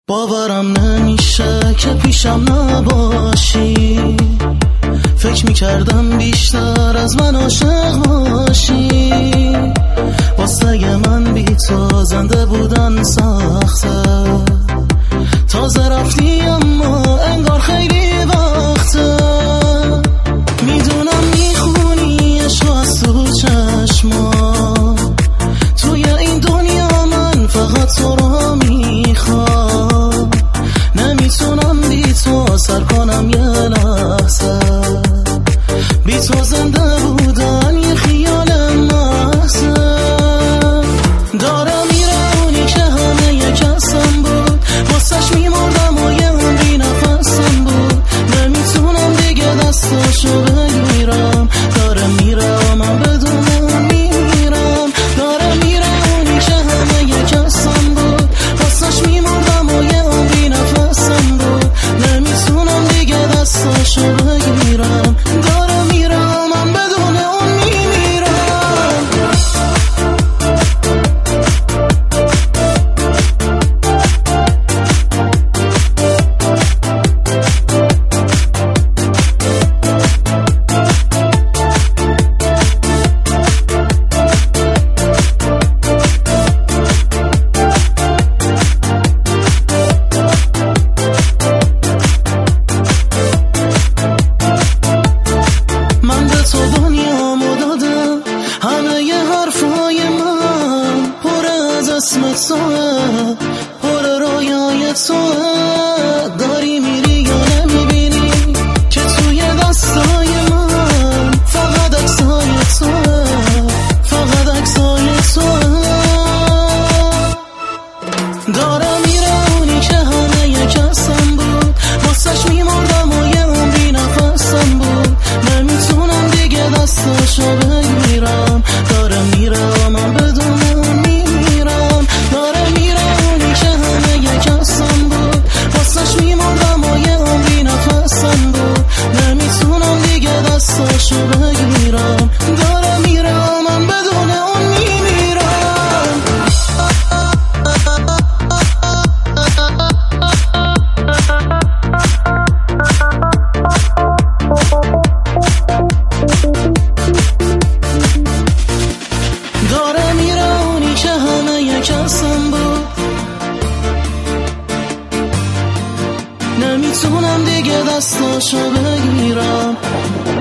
باورم نمیشه که پیشم نباشی، فکر میکردم بیشتر از من عاشق باشی. واسه من بی تو زنده بودن سخته، تازه رفتی اما انگار خیلی وقته. میدونم میخونی عشق از تو چشما، توی این دنیا من فقط تو رو میخوام. نمیتونم بی تو سر کنم یه لحظه، بی تو زنده بودن یه خیال محضه. داره میره اونی که همه یه کسم بود، واسش میمردم و یه عمری نفسم بود. نمیتونم دیگه دستاشو بگیرم، داره میره و من بدون اون میمیرم. داره میره اونی که همه یه کسم بود، واسش میمردم و یه عمری نفسم بود. نمیتونم دیگه دستاشو بگیرم، داره میره و من بدون اون میمیرم. اسم توه، پر رویای توه. داری میری یا نمیبینی که توی دستای من فقط عکسای توه، فقط عکسای توه. داره میره اونی که همه یه کسم بود، واسش میمردم و یه عمری نفسم بود. نمیتونم دیگه دستاشو بگیرم، داره میره و من بدون اون میمیرم. داره میره اونی که همه یه کسم بود، واسش میمردم و یه عمری نفسم بود. نمیتونم دیگه دستاشو بگیرم، داره میره و من بدون اون میمیرم. داره میره اونی که همه یه کسم بود، نمیتونم دیگه دستاشو بگیرم.